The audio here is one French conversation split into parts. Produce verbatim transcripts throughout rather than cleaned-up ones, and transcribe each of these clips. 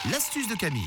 l'astuce de Camille.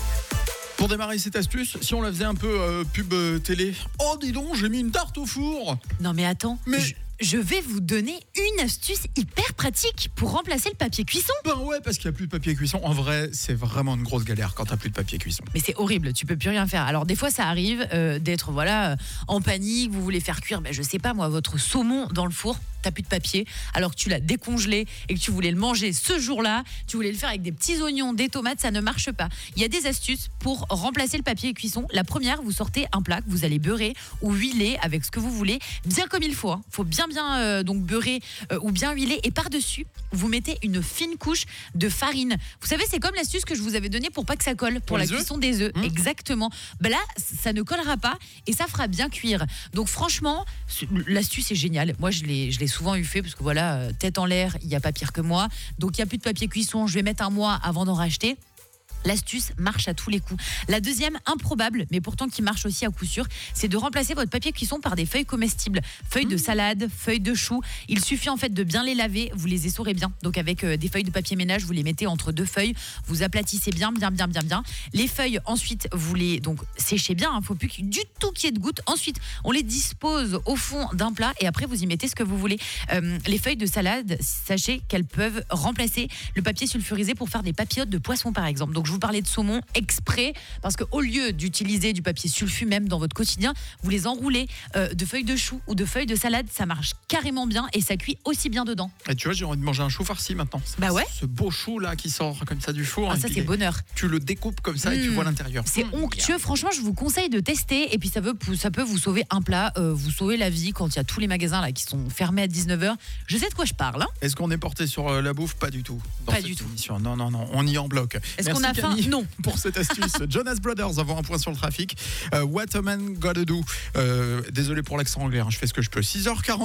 Pour démarrer cette astuce, si on la faisait un peu euh, pub euh, télé. Oh dis donc, j'ai mis une tarte au four. Non mais attends, Mais- je, je vais vous donner une astuce hyper pratique pour remplacer le papier cuisson. Ben ouais, parce qu'il n'y a plus de papier cuisson. En vrai, c'est vraiment une grosse galère quand t'as plus de papier cuisson. Mais c'est horrible, tu peux plus rien faire. Alors des fois ça arrive euh, d'être voilà euh, en panique, vous voulez faire cuire, ben, je sais pas moi, votre saumon dans le four, t'as plus de papier, alors que tu l'as décongelé et que tu voulais le manger ce jour-là, tu voulais le faire avec des petits oignons, des tomates, ça ne marche pas. Il y a des astuces pour remplacer le papier cuisson. La première, vous sortez un plat que vous allez beurrer ou huiler avec ce que vous voulez, bien comme il faut. Hein. Faut bien bien euh, donc beurrer euh, ou bien huiler, et par-dessus, vous mettez une fine couche de farine. Vous savez, c'est comme l'astuce que je vous avais donnée pour pas que ça colle, pour, Pour la les œufs cuisson des œufs. Mmh. Exactement. Ben là, ça ne collera pas et ça fera bien cuire. Donc franchement, l'astuce est géniale. Moi, je l'ai, je l'ai souvent eu fait parce que voilà, euh, tête en l'air, il n'y a pas pire que moi. Donc il n'y a plus de papier cuisson, je vais mettre un mois avant d'en racheter. L'astuce marche à tous les coups. La deuxième, improbable, mais pourtant qui marche aussi à coup sûr, c'est de remplacer votre papier cuisson par des feuilles comestibles. Feuilles de salade, feuilles de chou. Il suffit en fait de bien les laver, vous les essorez bien. Donc avec euh, des feuilles de papier ménage, vous les mettez entre deux feuilles, vous aplatissez bien, bien, bien, bien, bien. Les feuilles, ensuite, vous les donc séchez bien, il ne faut plus qu'il- du tout qu'il y ait de gouttes. Ensuite, on les dispose au fond d'un plat et après, vous y mettez ce que vous voulez. Euh, les feuilles de salade, sachez qu'elles peuvent remplacer le papier sulfurisé pour faire des papillotes de poisson, par exemple. Donc, je vous parlais de saumon exprès parce qu'au lieu d'utiliser du papier sulfu même dans votre quotidien, vous les enroulez euh, de feuilles de chou ou de feuilles de salade, ça marche carrément bien et ça cuit aussi bien dedans. Et tu vois, j'ai envie de manger un chou farci maintenant. Bah ouais. Ce beau chou là qui sort comme ça du four. Ah, et ça puis c'est les- bonheur. Tu le découpes comme ça et tu Mmh. vois l'intérieur. C'est Mmh, onctueux, franchement je vous conseille de tester et puis ça peut, ça peut vous sauver un plat, euh, vous sauver la vie quand il y a tous les magasins là qui sont fermés à dix-neuf heures. Je sais de quoi je parle. Hein. Est-ce qu'on est porté sur euh, la bouffe? Pas du tout. Dans Pas cette du tout. émission. Non, non, non. On y est en bloc. Est-ce Merci qu'on a faim? Camille, Non. Pour cette astuce. Jonas Brothers, avoir un point sur le trafic. Euh, What a man gotta do. Euh, désolé pour l'accent anglais, hein, je fais ce que je peux. six heures quarante.